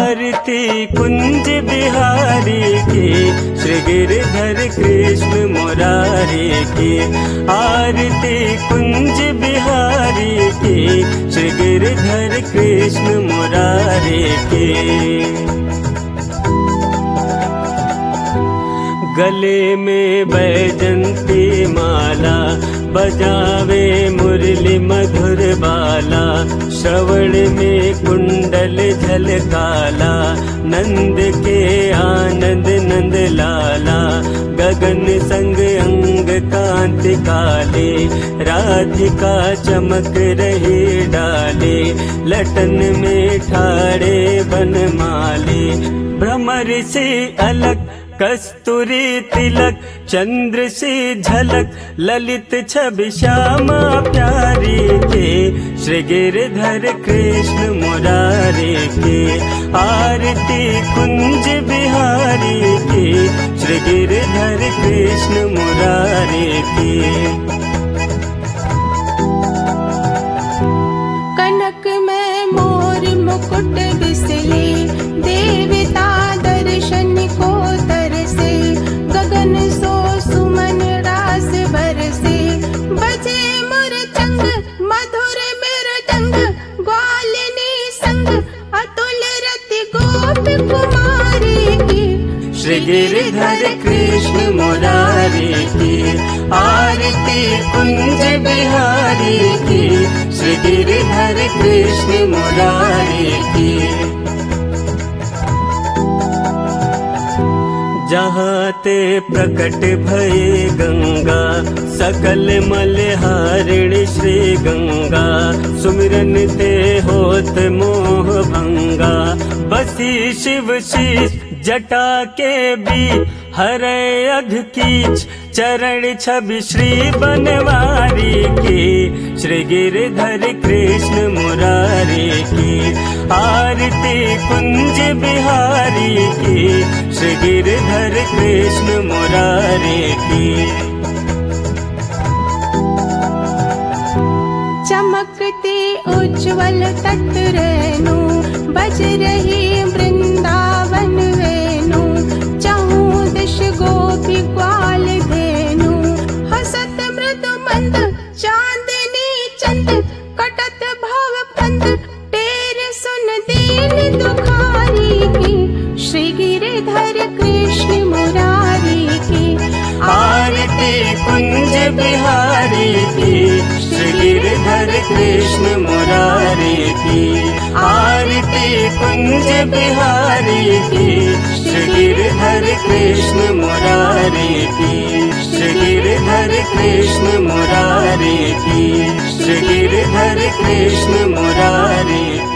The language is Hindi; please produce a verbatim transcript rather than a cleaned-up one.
आरती कुंज बिहारी की, श्री गिरधर कृष्ण मुरारी की। आरती कुंज बिहारी की, श्री गिरधर कृष्ण मुरारी की। गले में बैजंती माला, बजावे मुरली मधुर बाला। श्रवण में कुंडल झलकाला, नंद के आनंद नंद लाला। गगन संग अंग कांति काले, राधिका चमक रही डाले। लटन में ठाड़े बनमाले, भ्रमर से अलग कस्तूरी तिलक। चंद्र से झलक ललित छवि श्यामा प्यारी के, श्री गिरधर कृष्ण मुरारी के। आरती कुंज बिहारी की, श्री गिरधर कृष्ण मुरारी की। कनक में मोर मुकुट बिसले, देवता दर्शन को तरसे। गगन सो सुमन रास बरसे, बजे मुरचंग मधुर मृदंग। ग्वालिनी संग अतुल रति गोप कुमारी की, श्री गिरधर कृष्ण मुरारी की। आरती कुंज बिहारी की, श्री गिरधर कृष्ण मुरारी की। जहाँ ते प्रकट भये गंगा, सकल मलहारिणी श्री गंगा। सुमिरन ते होत मोह भंगा, बसी शिव शीश जटा के भी। हरे अघ कीच चरण छवि श्री बनवारी की, श्री गिरधर कृष्ण मुरारी की। आरती कुंज बिहारी की, श्री गिरधर कृष्ण मुरारी की। चमकते उज्ज्वल तट रेणु, बज रही वृंदावन वेणु। चहु दिश गोपी ग्वाल धेनु, हसत मृदु मंद चांदनी चंद। कटत भव फंद तेरे सुन दीन दुखारी की, श्री गिरधर कृष्ण मुरारी की। आरती कुंज बिहारी की, श्री गिरधर कृष्ण मुरारी की। आरती कुंज बिहारी की, श्री गिरधर कृष्ण मुरारी की। श्री गिरधर कृष्ण मुरारी की, श्री गिरधर कृष्ण मुरारी।